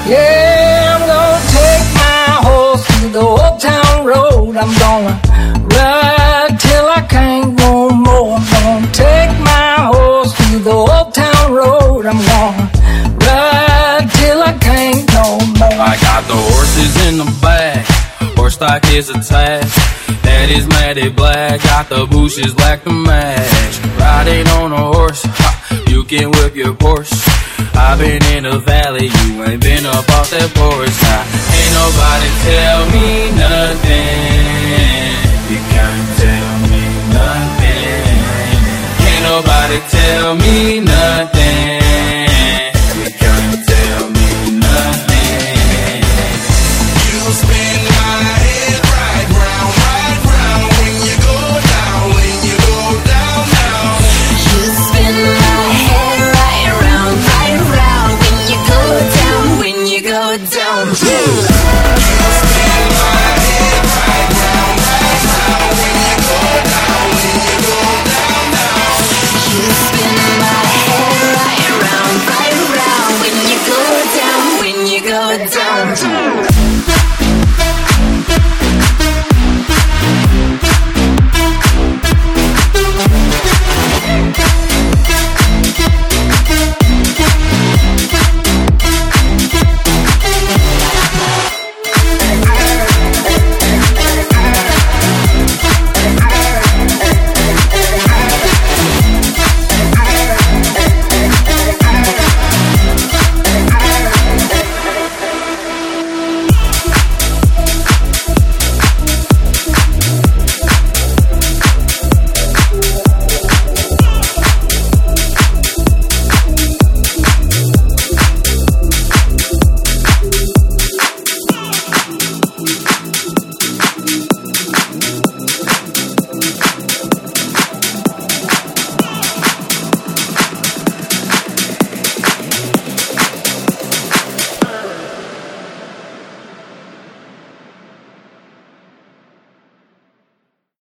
Yeah, I'm gonna take my horse to the old town road. I'm gonna ride till I can't no more. I'm gonna take my horse to the old town road. I'm gonna ride till I can't no more. I got the horses in the back, horse stock is attached. That is matted black, got the bushes black to match. Riding on a horse, ha, you can whip your Porsche. I've been in the valley, you ain't been up off that porch. Now, ain't nobody tell me nothing. You can't tell me nothing. Can't nobody tell me nothing.